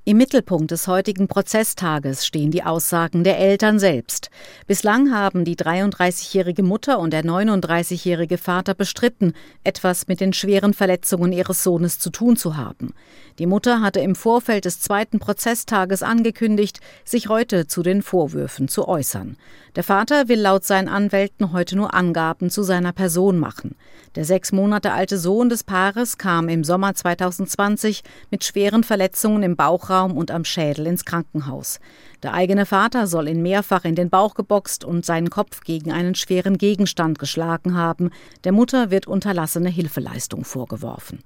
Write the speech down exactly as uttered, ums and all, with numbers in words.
Im Mittelpunkt des heutigen Prozesstages stehen die Aussagen der Eltern selbst. Bislang haben die dreiunddreißigjährige Mutter und der neununddreißigjährige Vater bestritten, etwas mit den schweren Verletzungen ihres Sohnes zu tun zu haben. Die Mutter hatte im Vorfeld des zweiten Prozesstages angekündigt, sich heute zu den Vorwürfen zu äußern. Der Vater will laut seinen Anwälten heute nur Angaben zu seiner Person machen. Der sechs Monate alte Sohn des Paares kam im Sommer zweitausendzwanzig mit schweren Verletzungen im Bauchraum und am Schädel ins Krankenhaus. Der eigene Vater soll ihn mehrfach in den Bauch geboxt und seinen Kopf gegen einen schweren Gegenstand geschlagen haben. Der Mutter wird unterlassene Hilfeleistung vorgeworfen.